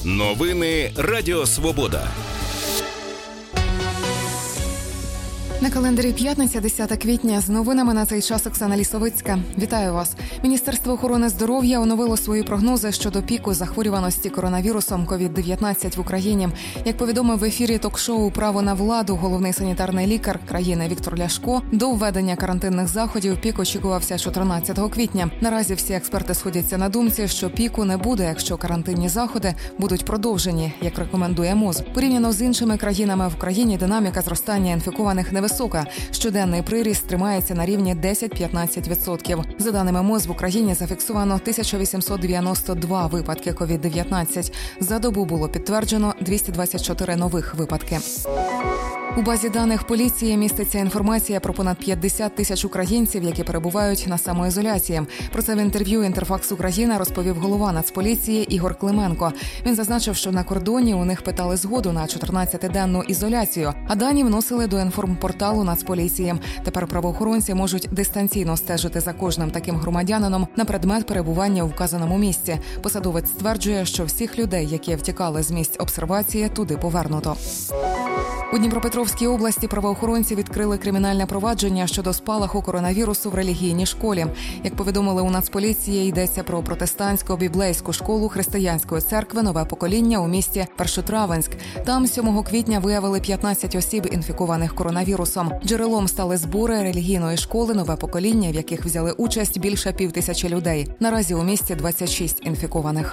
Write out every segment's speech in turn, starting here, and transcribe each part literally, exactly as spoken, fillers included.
Новини Радіо Свобода. На календарі п'ятниця, десяте квітня. З новинами на цей час Оксана Лісовицька. Вітаю вас. Міністерство охорони здоров'я оновило свої прогнози щодо піку захворюваності коронавірусом ковід дев'ятнадцять в Україні. Як повідомив в ефірі ток-шоу «Право на владу» головний санітарний лікар країни Віктор Ляшко, до введення карантинних заходів пік очікувався чотирнадцятого квітня. Наразі всі експерти сходяться на думці, що піку не буде, якщо карантинні заходи будуть продовжені, як рекомендує МОЗ. Порівняно з іншими країнами в країні динаміка зростання інфікованих не висока. Щоденний приріст тримається на рівні десять-п'ятнадцять відсотків. За даними МОЗ, в Україні зафіксовано тисяча вісімсот дев'яносто два випадки ковід дев'ятнадцять. За добу було підтверджено двісті двадцять чотири нових випадки. У базі даних поліції міститься інформація про понад п'ятдесят тисяч українців, які перебувають на самоізоляції. Про це в інтерв'ю «Інтерфакс Україна» розповів голова Нацполіції Ігор Клименко. Він зазначив, що на кордоні у них питали згоду на чотирнадцятиденну ізоляцію, а дані вносили до інформпорталу Нацполіції. Тепер правоохоронці можуть дистанційно стежити за кожним таким громадянином на предмет перебування у вказаному місці. Посадовець стверджує, що всіх людей, які втікали з місць обсервації, туди повернуто. У Дніпропетровській області правоохоронці відкрили кримінальне провадження щодо спалаху коронавірусу в релігійній школі. Як повідомили у Нацполіції, йдеться про протестантську біблейську школу Християнської церкви «Нове покоління» у місті Першотравенськ. Там сьомого квітня виявили п'ятнадцять осіб, інфікованих коронавірусом. Джерелом стали збори релігійної школи «Нове покоління», в яких взяли участь більше півтисячі людей. Наразі у місті двадцять шість інфікованих.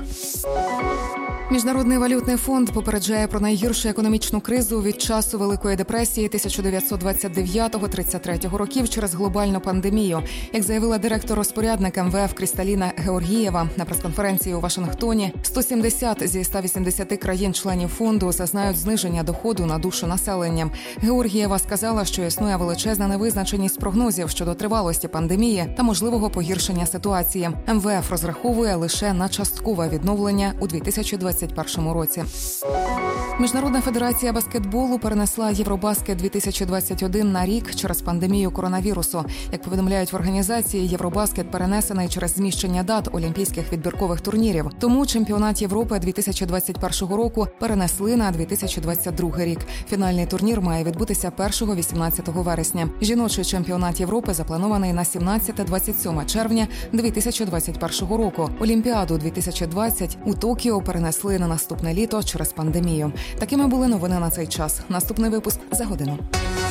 Міжнародний валютний фонд попереджає про найгіршу економічну кризу від часу Великої депресії тисяча дев'ятсот двадцять дев'ятого - тридцять третього років через глобальну пандемію. Як заявила директор-розпорядник ем ве еф Крісталіна Георгієва на прес-конференції у Вашингтоні, сто сімдесят зі ста вісімдесяти країн-членів фонду зазнають зниження доходу на душу населення. Георгієва сказала, що існує величезна невизначеність прогнозів щодо тривалості пандемії та можливого погіршення ситуації. ем ве еф розраховує лише на часткове відновлення у дві тисячі двадцять першому році. Міжнародна федерація баскетболу перенесла Євробаскет дві тисячі двадцять один на рік через пандемію коронавірусу. Як повідомляють в організації, Євробаскет перенесений через зміщення дат олімпійських відбіркових турнірів. Тому чемпіонат Європи дві тисячі двадцять першого року перенесли на дві тисячі двадцять другий рік. Фінальний турнір має відбутися першого-вісімнадцятого вересня. Жіночий чемпіонат Європи запланований на сімнадцяте - двадцять сьоме червня дві тисячі двадцять першого року. Олімпіаду дві тисячі двадцять у Токіо перенесли на наступне літо через пандемію. Такими були новини на цей час. Наступний випуск за годину.